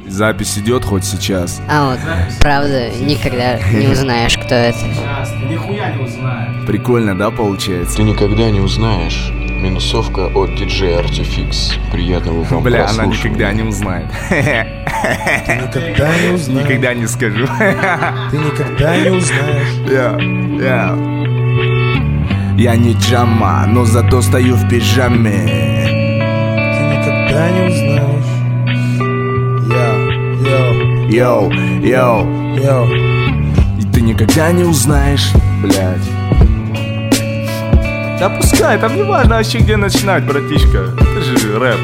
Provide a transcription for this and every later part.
Запись идет хоть сейчас? А вот, правда, никогда не узнаешь, кто это. Сейчас, ты нихуя не узнаешь. Прикольно, да, получается? Ты никогда не узнаешь. Минусовка от DJ Artifix. Приятного вам Бля, она прослушивания. никогда не узнает. Ты никогда не узнаешь. Никогда не скажу. Ты никогда не узнаешь. Я не Джама, но зато стою в пижаме. Ты никогда не узнаешь. Йоу, йоу. И ты никогда не узнаешь, блядь. Да пускай, там не важно вообще где начинать, братишка. Это же рэп.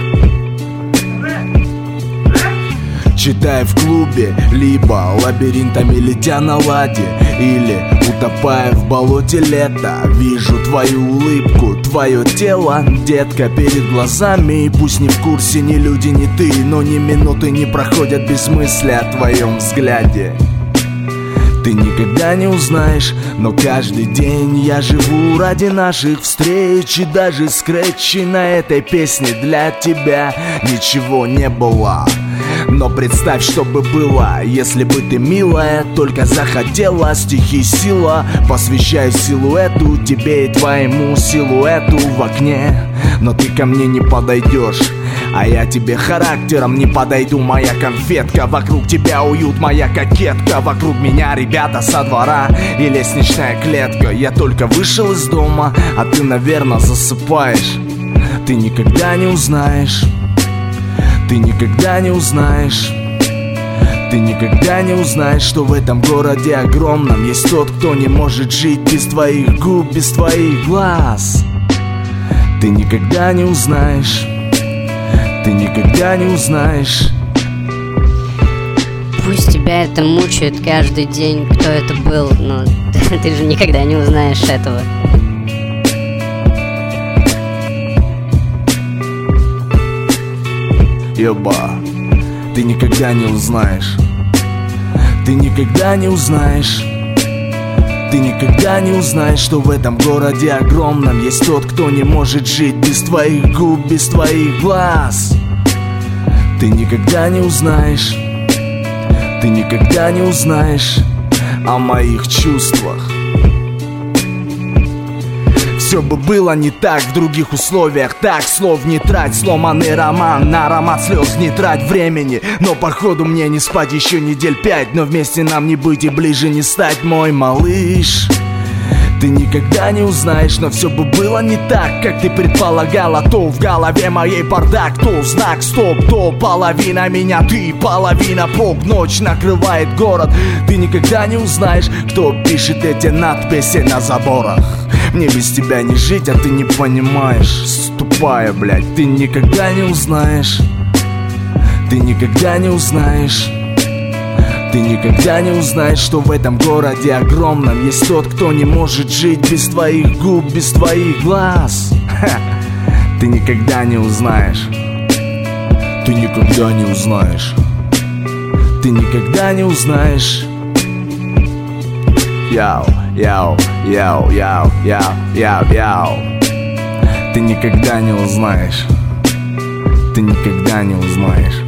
Читай в клубе, либо лабиринтами летя на ладе, или утопая в болоте лета. Вижу твою улыбку, твое тело, детка, перед глазами. И пусть не в курсе ни люди, ни ты, но ни минуты не проходят без мысли о твоем взгляде. Ты никогда не узнаешь, но каждый день я живу ради наших встреч. И даже скретчи на этой песне для тебя ничего не было. Но представь, что бы было, если бы ты, милая, только захотела. Стихи сила, посвящаю силуэту, тебе и твоему силуэту в окне. Но ты ко мне не подойдешь, а я тебе характером не подойду, моя конфетка. Вокруг тебя уют, моя кокетка. Вокруг меня ребята со двора и лестничная клетка. Я только вышел из дома, а ты, наверное, засыпаешь. Ты никогда не узнаешь. Ты никогда не узнаешь. Ты никогда не узнаешь, что в этом городе огромном есть тот, кто не может жить без твоих губ, без твоих глаз. Ты никогда не узнаешь. Ты никогда не узнаешь. Пусть тебя это мучает каждый день, кто это был, но ты же никогда не узнаешь этого. Ёба, ты никогда не узнаешь. Ты никогда не узнаешь. Ты никогда не узнаешь, что в этом городе огромном есть тот, кто не может жить без твоих губ, без твоих глаз. Ты никогда не узнаешь. Ты никогда не узнаешь о моих чувствах. Все бы было не так в других условиях. Так, слов не трать, сломанный роман. На аромат слез не трать времени. Но походу мне не спать еще недель 5. Но вместе нам не быть и ближе не стать, мой малыш. Ты никогда не узнаешь, но все бы было не так, как ты предполагала. То в голове моей бардак, то знак стоп, то половина меня ты, половина Бог. Ночь накрывает город. Ты никогда не узнаешь, кто пишет эти надписи на заборах. Мне без тебя не жить, а ты не понимаешь. Тупая, блядь, ты никогда не узнаешь. Ты никогда не узнаешь. Ты никогда не узнаешь, что в этом городе огромном есть тот, кто не может жить без твоих губ, без твоих глаз. Ха. Ты никогда не узнаешь. Ты никогда не узнаешь. Ты никогда не узнаешь. Яу, яу, яу, яу, яу, яу, яу. Ты никогда не узнаешь. Ты никогда не узнаешь.